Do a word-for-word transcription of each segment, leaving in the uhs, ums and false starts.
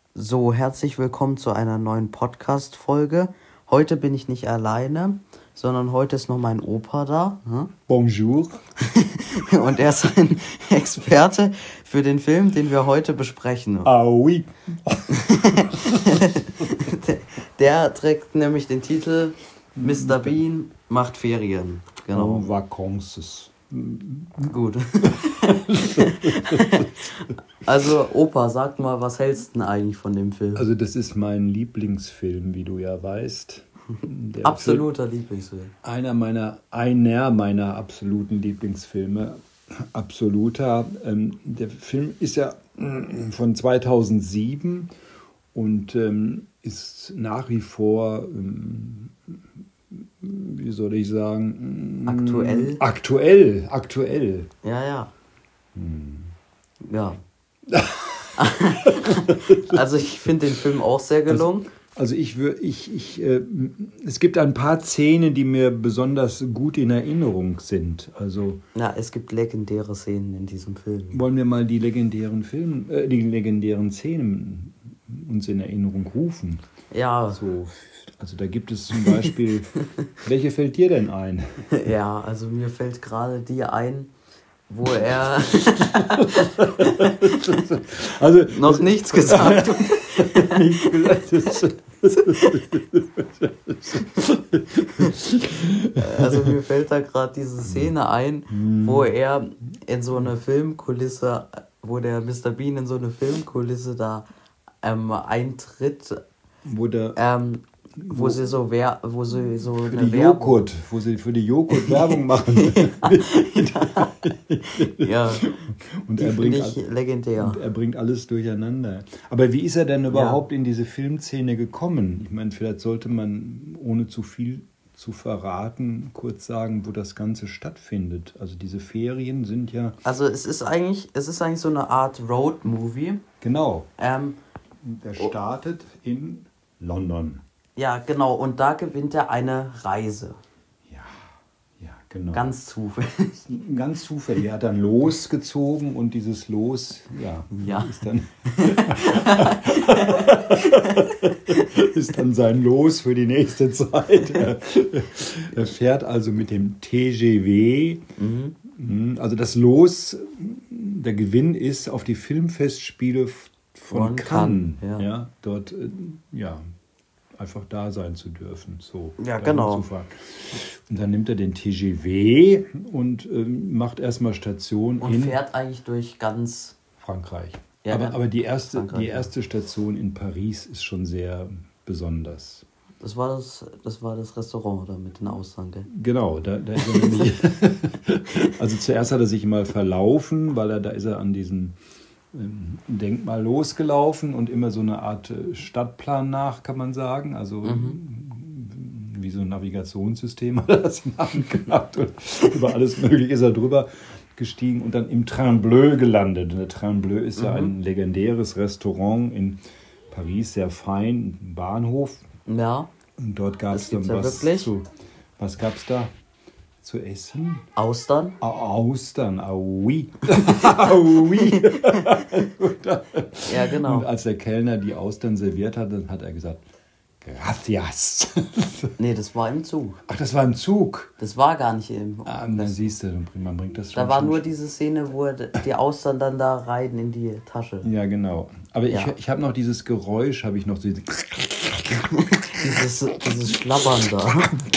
So, herzlich willkommen zu einer neuen Podcast-Folge. Heute bin ich nicht alleine, sondern heute ist noch mein Opa da. Hm? Bonjour. Und er ist ein Experte für den Film, den wir heute besprechen. Ah oui. der, der trägt nämlich den Titel Mister Bean macht Ferien. Genau. En vacances. Gut. Also Opa, sag mal, was hältst du denn eigentlich von dem Film? Also das ist mein Lieblingsfilm, wie du ja weißt. Der Absoluter Film, Lieblingsfilm. Einer meiner, einer meiner absoluten Lieblingsfilme. Absoluter. Ähm, der Film ist ja von zweitausendsieben und ähm, ist nach wie vor, ähm, wie soll ich sagen? Aktuell? Aktuell, aktuell. Ja, ja. Hm. Ja. Also ich finde den Film auch sehr gelungen. Also, also ich würde, ich, ich, äh, es gibt ein paar Szenen, die mir besonders gut in Erinnerung sind. Also ja, es gibt legendäre Szenen in diesem Film. Wollen wir mal die legendären Film, äh, die legendären Szenen uns in Erinnerung rufen? Ja. So, also da gibt es zum Beispiel, welche fällt dir denn ein? Ja, also mir fällt gerade die ein, wo er also, noch nichts gesagt hat. nichts gesagt. Also mir fällt da gerade diese Szene ein, wo er in so eine Filmkulisse, wo der Mister Bean in so eine Filmkulisse da ähm, eintritt, wo der ähm, Wo, wo sie so wer, wo sie so für eine die Werbung, Joghurt, wo sie für die Joghurt Werbung machen. Ja, und die er bringt finde ich all, legendär. Und er bringt alles durcheinander. Aber wie ist er denn überhaupt ja. in diese Filmszene gekommen? Ich meine, vielleicht sollte man, ohne zu viel zu verraten, kurz sagen, wo das Ganze stattfindet. Also diese Ferien sind ja... Also es ist eigentlich, es ist eigentlich so eine Art Road-Movie. Genau. Ähm, der startet oh. in London. Ja, genau. Und da gewinnt er eine Reise. Ja, ja, genau. Ganz zufällig. Ganz zufällig. Er hat dann losgezogen und dieses Los, ja, ja. ist dann ist dann sein Los für die nächste Zeit. Er, er fährt also mit dem T G V. Mhm. Also das Los, der Gewinn ist auf die Filmfestspiele von, von Cannes. Ja. Ja, dort, ja. einfach da sein zu dürfen. So, ja, genau. Und dann nimmt er den T G V und ähm, macht erstmal Station und in... Und fährt eigentlich durch ganz... Frankreich. Ja, aber aber die, erste, Frankreich, die erste Station in Paris ist schon sehr besonders. Das war das, das, war das Restaurant da mit den Austern, gell? Genau, da, da ist er nämlich... Also zuerst hat er sich mal verlaufen, weil er da ist er an diesen... Denkmal losgelaufen und immer so eine Art Stadtplan nach, kann man sagen. Also mhm. wie so ein Navigationssystem hat er das in der Hand gehabt und über alles Mögliche ist er drüber gestiegen und dann im Train Bleu gelandet. Und der Train Bleu ist mhm. ja ein legendäres Restaurant in Paris, sehr fein, ein Bahnhof. Ja. Und dort gab es dann ja was wirklich. zu. Was gab es da? Zu essen? Austern? Austern, ah oui. Ah oui. Ja, genau. Und als der Kellner die Austern serviert hat, dann hat er gesagt, gracias. Nee, das war im Zug. Ach, das war im Zug? Das war gar nicht im... Ah, dann siehst du, man bringt das schon. Da war nur diese Szene, wo die Austern dann da rein in die Tasche. Ja, genau. Aber ja. ich, ich habe noch dieses Geräusch, habe ich noch so... dieses, dieses Schlabbern da.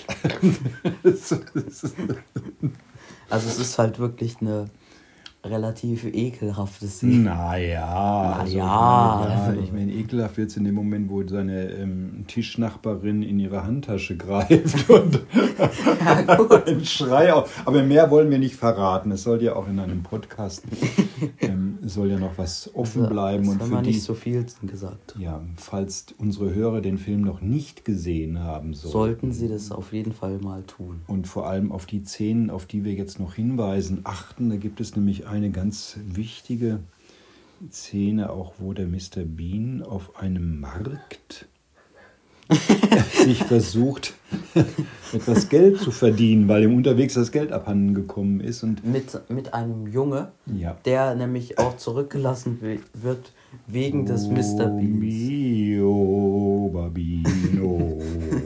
Also es ist halt wirklich eine relativ ekelhafte Szene. Naja. Na also, ja. ja, also. Ich meine, ekelhaft wird es in dem Moment, wo seine ähm, Tischnachbarin in ihre Handtasche greift und ja, gut. ein Schrei auf. Aber mehr wollen wir nicht verraten. Es soll ja auch in einem Podcast ähm, soll ja noch was offen also, bleiben. Das und haben für wir die, nicht so viel gesagt. Ja, falls unsere Hörer den Film noch nicht gesehen haben sollten, sollten sie das auf jeden Fall mal tun. Und vor allem auf die Szenen, auf die wir jetzt noch hinweisen, achten. Da gibt es nämlich eine ganz wichtige Szene, auch wo der Mister Bean auf einem Markt sich versucht, etwas Geld zu verdienen, weil ihm unterwegs das Geld abhanden gekommen ist. Und mit, mit einem Junge, ja. der nämlich auch zurückgelassen wird wegen des Mister Beans. Mio Babino.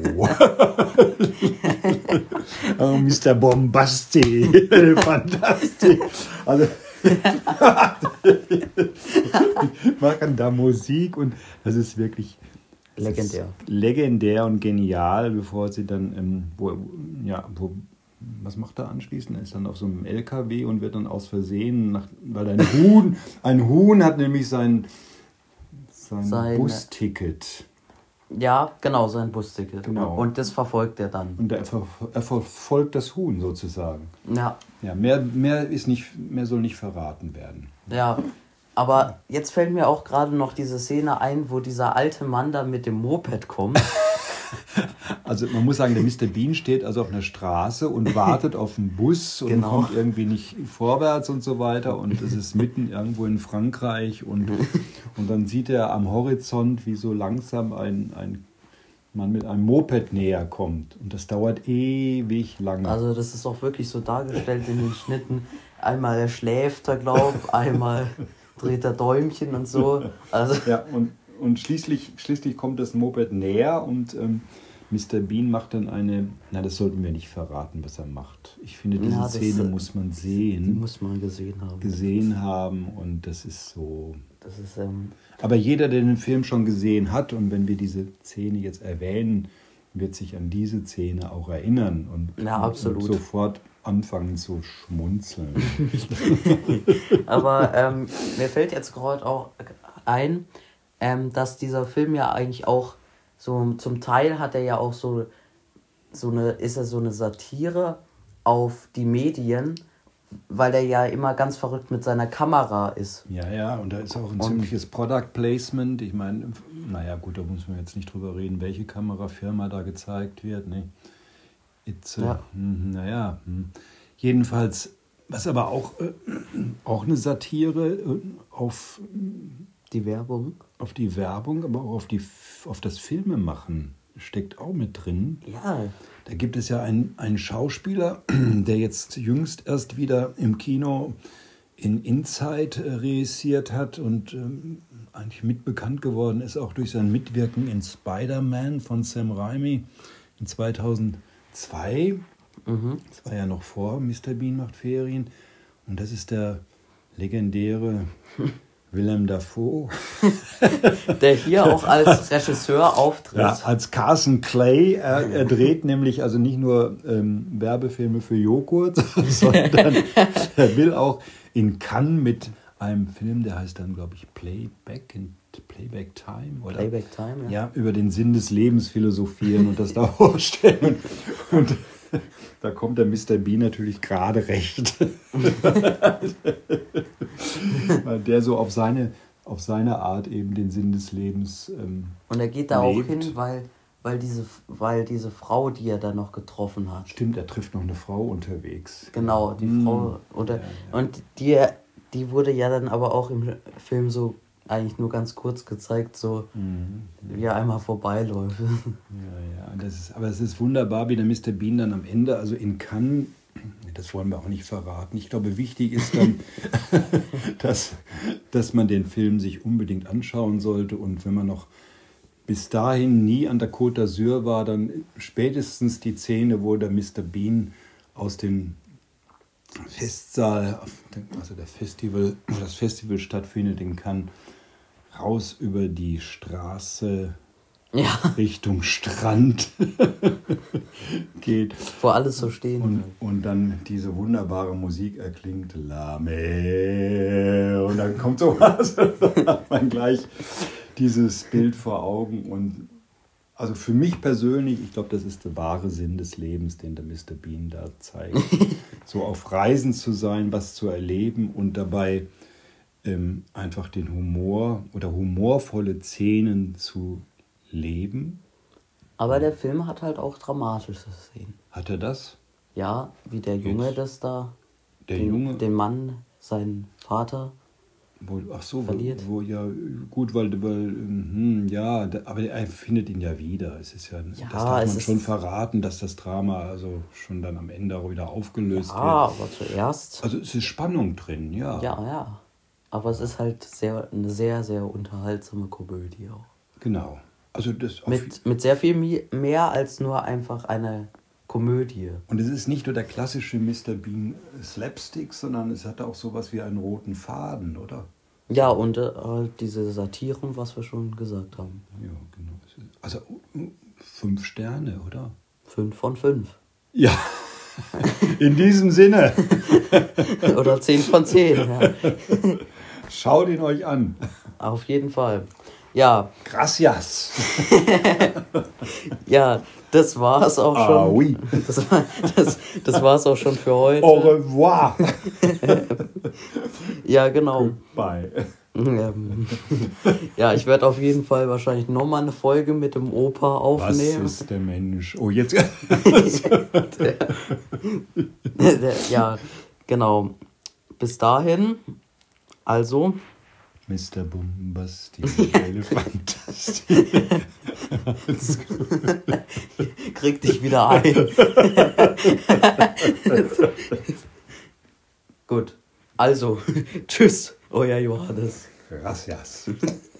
Oh, Mister Bombasti. Fantastisch. Also, machen da Musik und das ist wirklich legendär. Ist legendär und genial, bevor sie dann, ähm, wo, ja, wo, was macht er anschließend? Er ist dann auf so einem L K W und wird dann aus Versehen, nach, weil ein Huhn, ein Huhn hat nämlich sein, sein Seine, Busticket. Ja, genau, sein Busticket. Genau. Und das verfolgt er dann. Und er, ver, er verfolgt das Huhn sozusagen. Ja. Ja, mehr, mehr, ist nicht, mehr soll nicht verraten werden. Ja, aber jetzt fällt mir auch gerade noch diese Szene ein, wo dieser alte Mann da mit dem Moped kommt. Also man muss sagen, der Mister Bean steht also auf einer Straße und wartet auf einen Bus und genau. kommt irgendwie nicht vorwärts und so weiter. Und es ist mitten irgendwo in Frankreich. Und, und dann sieht er am Horizont, wie so langsam ein, ein Mann mit einem Moped näher kommt. Und das dauert ewig lange. Also das ist auch wirklich so dargestellt in den Schnitten. Einmal er schläft er, glaub, einmal dreht er Däumchen und so. Also ja, und, und schließlich, schließlich kommt das Moped näher und ähm, Mister Bean macht dann eine... Na, das sollten wir nicht verraten, was er macht. Ich finde, diese ja, das, Szene muss man sehen. Die muss man gesehen haben. Gesehen haben und das ist so... Das ist... Ähm, Aber jeder, der den Film schon gesehen hat und wenn wir diese Szene jetzt erwähnen, wird sich an diese Szene auch erinnern und, ja, absolut. und sofort anfangen zu schmunzeln. Aber ähm, mir fällt jetzt gerade auch ein, ähm, dass dieser Film ja eigentlich auch so, zum Teil hat er ja auch so, so eine, ist er so eine Satire auf die Medien, weil er ja immer ganz verrückt mit seiner Kamera ist. Ja, ja, und da ist auch ein und ziemliches Product Placement. Ich meine, naja gut, da muss man jetzt nicht drüber reden, welche Kamerafirma da gezeigt wird. Ne? It's, ja. äh, naja, jedenfalls, was aber auch, äh, auch eine Satire äh, auf die Werbung. Auf die Werbung, aber auch auf, die, auf das Filmemachen steckt auch mit drin. Ja. Da gibt es ja einen, einen Schauspieler, der jetzt jüngst erst wieder im Kino in Inside reüssiert hat und ähm, eigentlich mitbekannt geworden ist, auch durch sein Mitwirken in Spider-Man von Sam Raimi in zweitausendzwei. Mhm. Das war ja noch vor Mister Bean macht Ferien. Und das ist der legendäre Willem Dafoe. Der hier auch als Regisseur auftritt. Ja, als Carson Clay. Er, er dreht nämlich also nicht nur ähm, Werbefilme für Joghurt, sondern er will auch in Cannes mit einem Film, der heißt dann, glaube ich, Playback in Playback Time. Oder? Playback Time, ja. Ja, über den Sinn des Lebens philosophieren und das da vorstellen. Und da kommt der Mister Bean natürlich gerade recht. Weil der so auf seine, auf seine Art eben den Sinn des Lebens ähm, und er geht da lebt. auch hin, weil, weil, diese, weil diese Frau, die er da noch getroffen hat. Stimmt, er trifft noch eine Frau unterwegs. Genau, die mm. Frau. Oder, ja, ja. Und die, die wurde ja dann aber auch im Film so eigentlich nur ganz kurz gezeigt, so Mhm. wie er einmal vorbeiläuft. Ja, ja, das ist, aber es ist wunderbar, wie der Mister Bean dann am Ende, also in Cannes, das wollen wir auch nicht verraten. Ich glaube, wichtig ist dann, dass, dass man den Film sich unbedingt anschauen sollte und wenn man noch bis dahin nie an der Côte d'Azur war, dann spätestens die Szene, wo der Mister Bean aus dem Festsaal, also der Festival, wo das Festival stattfindet in Cannes, raus über die Straße Ja. Richtung Strand geht. Wo alles so stehen Und, bleibt. und dann diese wunderbare Musik erklingt, La Mer, und dann kommt sowas, dann hat man gleich dieses Bild vor Augen. Und also für mich persönlich, ich glaube, das ist der wahre Sinn des Lebens, den der Mister Bean da zeigt. So auf Reisen zu sein, was zu erleben und dabei ähm, einfach den Humor oder humorvolle Szenen zu leben. Aber der Film hat halt auch dramatische Szenen. Hat er das? Ja, wie der Junge Jetzt. das da, Der den, Junge? den Mann, seinen Vater, Wo, ach so, verliert. Wo, wo ja, gut, weil, weil hm, ja, da, aber er findet ihn ja wieder. Es ist ja, Ja, das darf es man ist- schon verraten, dass das Drama also schon dann am Ende auch wieder aufgelöst Ah, wird. aber zuerst. Also es ist Spannung drin, ja. Ja, ja. Aber es ist halt sehr, eine sehr, sehr unterhaltsame Komödie auch. Genau. Also das auf, Mit, mit sehr viel mi- mehr als nur einfach eine Komödie. und es ist nicht nur der klassische Mister Bean Slapstick, sondern es hat auch sowas wie einen roten Faden, oder? Ja, und äh, halt diese Satiren, was wir schon gesagt haben. Ja, genau. Also uh, fünf Sterne, oder? Fünf von fünf. Ja, in diesem Sinne, Oder zehn von zehn. Ja. schaut ihn euch an. Auf jeden Fall. Ja, Gracias. ja, das war's auch schon. Ah, oui. Das, war, das, das war's auch schon für heute. Au revoir. Ja, genau. Bye. Ähm, ja, ich werde auf jeden Fall wahrscheinlich nochmal eine Folge mit dem Opa Was aufnehmen. ist der Mensch? Oh, jetzt. Ja, genau. Bis dahin, also, Mister Bombastic, Elefantastic. krieg dich wieder ein. Gut, also, tschüss, euer Johannes. Gracias.